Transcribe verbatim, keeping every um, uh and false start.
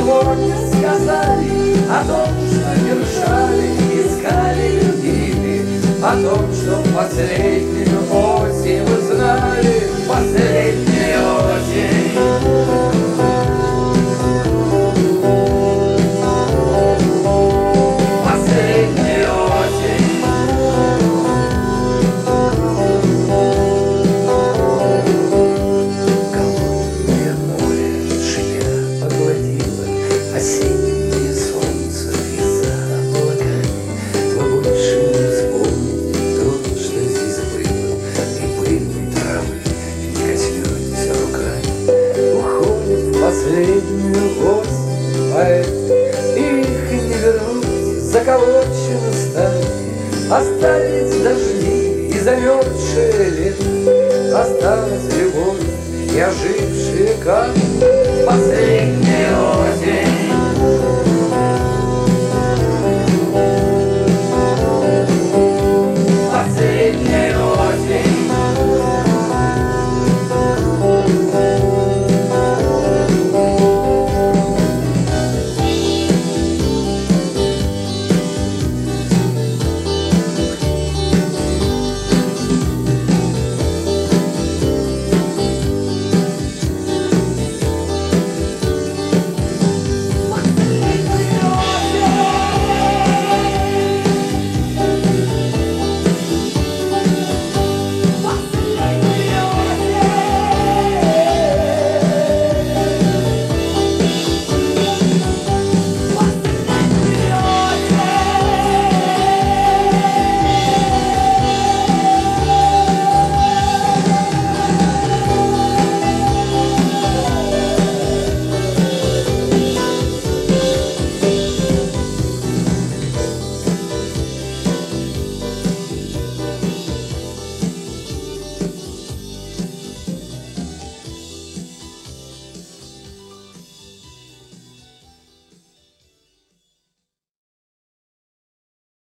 любовь сказали, о том, что держали, искали, любили, о том, что последнюю осень вы знали, последнюю осень. Последнюю осень. Голодное море шипя поглотило осеннее солнце из-за облаками. Вы больше не вспомните то, что здесь было, и пыльной травы не коснетесь руками. Уходит в последнюю осень поэты, их не вернуть, заколочены стали. Остались дожди и замерзшие лето, осталась любовь и ожившие камни.